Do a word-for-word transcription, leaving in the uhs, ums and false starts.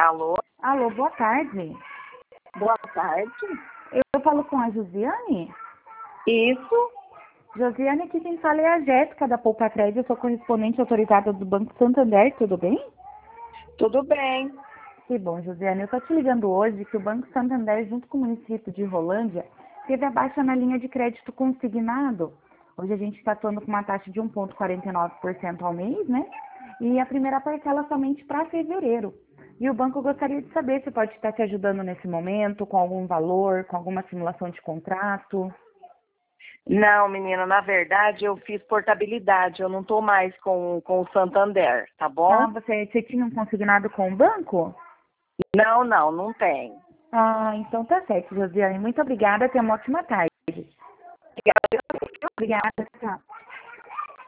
Alô? Alô, boa tarde. Boa tarde. Eu falo com a Josiane? Isso? Josiane, aqui quem fala é a Jéssica da Poupa Crédito, eu sou correspondente autorizada do Banco Santander, tudo bem? Tudo bem. Que bom, Josiane. Eu estou te ligando hoje que o Banco Santander, junto com o município de Rolândia, teve a baixa na linha de crédito consignado. Hoje a gente está atuando com uma taxa de um vírgula quarenta e nove por cento ao mês, né? E a primeira parcela somente para fevereiro. E o banco gostaria de saber se pode estar te ajudando nesse momento, com algum valor, com alguma simulação de contrato. Não, menina, na verdade eu fiz portabilidade, eu não estou mais com, com o Santander, tá Ah, bom? você, você tinha um consignado com o banco? Não, não, não tem. Ah, então tá certo, Josiane. Muito obrigada, tenha uma ótima tarde. Obrigada, tchau.